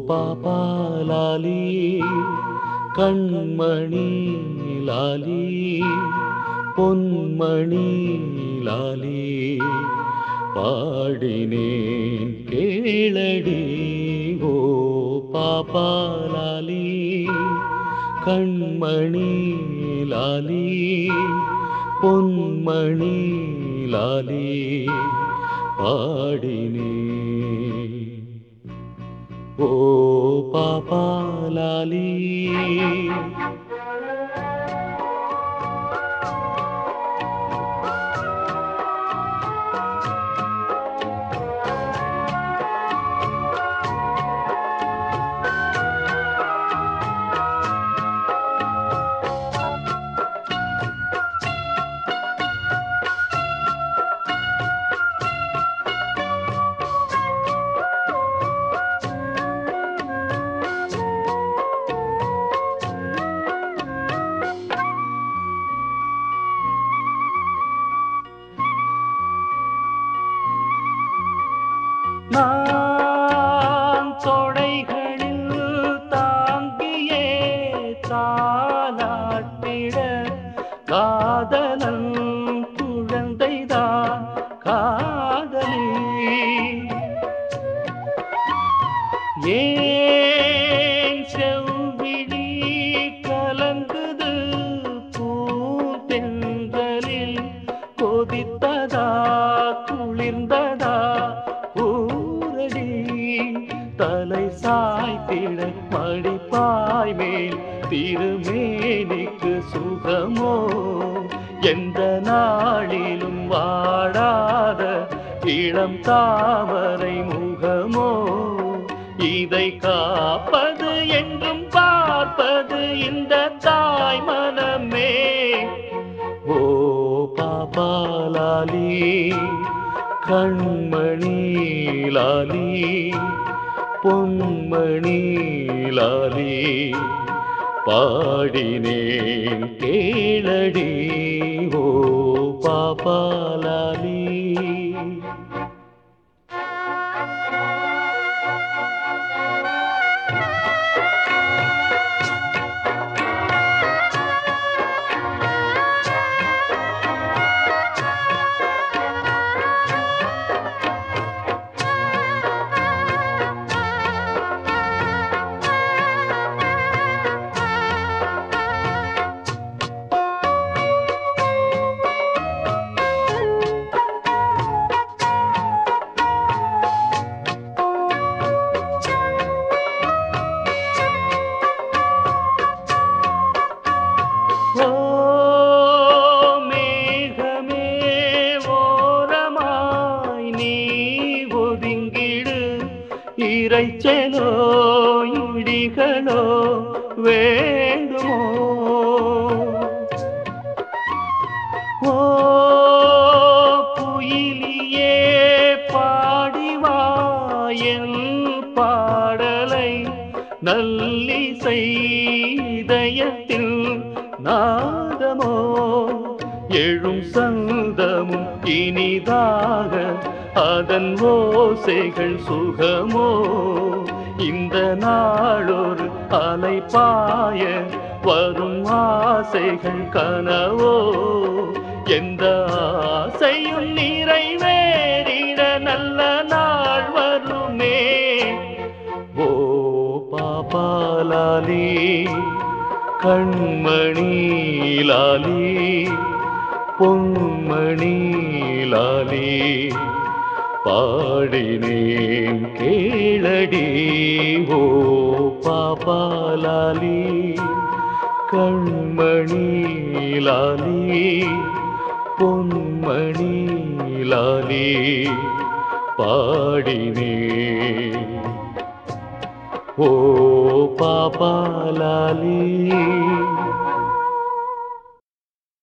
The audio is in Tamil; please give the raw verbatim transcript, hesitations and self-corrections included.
பாப்பா லாலி கண்மணி லாலி பொன்மணி லாலி பாடினேன் கேளடி ஓ பாப்பா லாலி கண்மணி லாலி பொன்மணி லாலி பாடினேன் ஓ பாப்பா லாலி. நான் தொடைகளில் தாங்கியே தாலாட்டிட காதலன் குழந்தைதான் காதலி ஏன் செவ்விழி கலங்குது பூந்தென்றலில் கொதித்ததா குளிர்ந்ததா தலை சாய்த்திட மடிப்பாய் மேல் திருமேனிக்கு சுகமோ எந்த நாளிலும் வாடாத இளம் தாமரை முகமோ இதை காப்பது என்றும் பார்ப்பது இந்த தாய் மனமே. ஓ பாப்பா லாலி கண்மணி லாலி பொன்மணி லாலி பாடினேன் கேளடி ஓ பாப்பா லாலி. இறைச்சலோ இடிகளோ வேண்டுமோ ஓ குயிலியே பாடிவாயல் பாடலை நல்லிசை இதயத்தில் நாதமோ எழும் சந்தமும் இனிதாக அதன் ஓசைகள் சுகமோ இந்த நாளொரு அலைப்பாய வரும் ஆசைகள் கனவோ எந்த ஆசையும் நிறைவேறிட நல்ல நாள் வருமே. ஓ பாப்பா லாலி கண்மணி லாலி பொன்மணி லாலி பாடினேன் கேளடி ஓ பாப்பா லாலி கண்மணி லாலி பொன்மணி லாலி பாடினேன் ஓ பாப்பா லாலி.